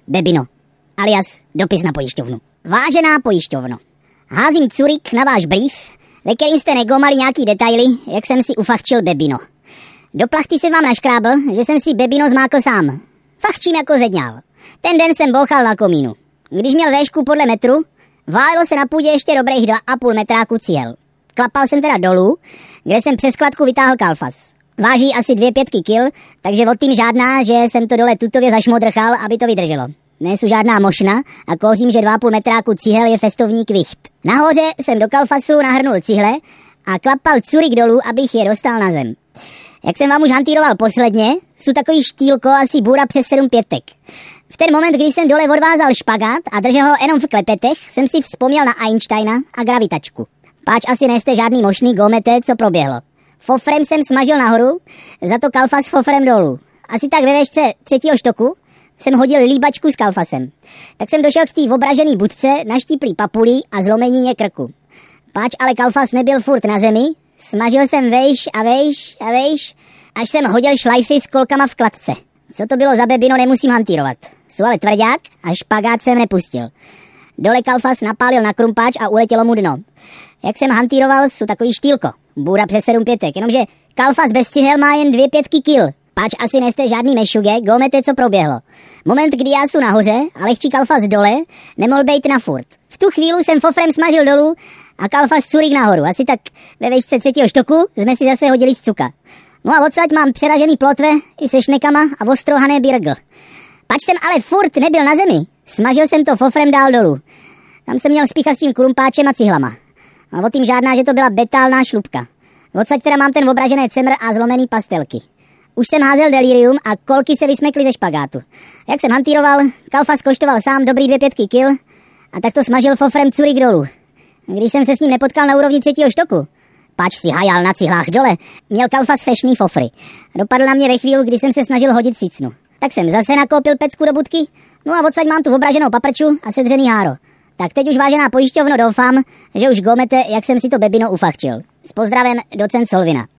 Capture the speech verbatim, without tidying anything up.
Bebino, alias dopis na pojišťovnu. Vážená pojišťovno, házím curík na váš brief, ve kterým jste negomali nějaký detaily, jak jsem si ufachčil Bebino. Do plachty jsem vám naškrábl, že jsem si Bebino zmákl sám. Fachčím jako zedňál. Ten den jsem bouchal na komínu. Když měl véšku podle metru, válilo se na půdě ještě dobrých dva a půl metráku cihel. Klapal jsem teda dolů, kde jsem přes kladku vytáhl kalfas. Váží asi dvě pětky kil, takže od tým žádná, že jsem to dole tutově zašmodrchal, aby to vydrželo. Nejsou žádná mošna a kouřím, že dva a půl metráku cihel je festovní kvicht. Nahoře jsem do kalfasu nahrnul cihle a klapal curik dolů, abych je dostal na zem. Jak jsem vám už hantýroval posledně, jsou takový štýlko asi bůra přes sedm pětek. V ten moment, kdy jsem dole odvázal špagát a držel ho jenom v klepetech, jsem si vzpomněl na Einsteina a gravitačku. Páč asi nejste žádný mošný gomete, co proběhlo. Fofrem jsem smažil nahoru, za to kalfas fofrem dolů. Asi tak ve výšce třetího štoku jsem hodil líbačku s kalfasem. Tak jsem došel k té obražený budce, naštíplý papulí a zlomenině krku. Páč ale kalfas nebyl furt na zemi, smažil jsem vejš a vejš a vejš, až jsem hodil šlajfy s kolkama v kladce. Co to bylo za Bebino, nemusím hantýrovat. Jsou ale tvrdák a špagát jsem nepustil. Dole kalfas napálil na krumpáč a uletělo mu dno. Jak jsem hantýroval, jsou takový štýlko. Bůra přes sedm pětek, jenomže kalfas bez cihel má jen dvě pětky kil. Páč asi nejste žádný mešuge, gomete, co proběhlo. Moment, kdy já jsou nahoře a lehčí kalfas dole, nemohl bejt na furt. V tu chvíli jsem fofrem smažil dolů a kalfas curík nahoru. Asi tak ve výšce třetího štoku jsme si zase hodili z cuka. No a odsaď mám přeražený plotve i se šnekama a ostrohané birgl. Pač jsem ale furt nebyl na zemi, smažil jsem to fofrem dál dolů. Tam jsem měl spíchat s tím krumpáčem a cihlama. A o tým žádná, že to byla betálná šlupka. Odsaď teda mám ten obražené cemr a zlomený pastelky. Už jsem házel delirium a kolky se vysmekly ze špagátu. Jak jsem hantýroval, kalfas koštoval sám dobrý dvě pětky kil a tak to smažil fofrem curík dolů. Když jsem se s ním nepotkal na úrovni třetího štoku, páč si hajal na cihlách dole, měl kalfas fešný fofry. Dopadl na mě ve chvíli, kdy jsem se snažil hodit sicnu. Tak jsem zase nakoupil pecku do budky, no a odsaď mám tu obraženou paprču a sedřený háro. Tak teď už, vážená pojišťovno, doufám, že už gomete, jak jsem si to Bebino ufachčil. S pozdravem, docent Solvina.